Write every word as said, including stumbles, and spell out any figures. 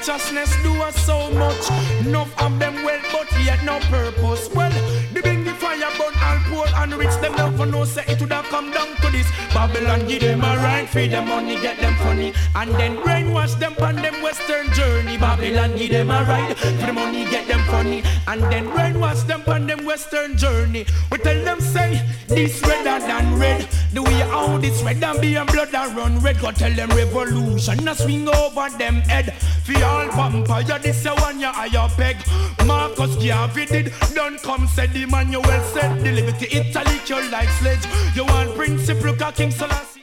righteousness do us so much. Enough of them well, but yet no purpose. Well, the bring the fire burn all poor and rich. Them never know say it would have come down to this. Babylon give them a right, feed them money, get them funny, and then brainwash them on them western journey. Babylon give them a right, for the money, get them funny, and then brainwash them on them western journey. We tell them say this redder than red. The way how this red and be and blood and run red. Go tell them revolution a swing over them head. For all vampire, this a one ya higher peg. Marcus Garvey did, don't come said the man you well said. The liberty Italy kill like sledge. You want principle, look at King Selassie.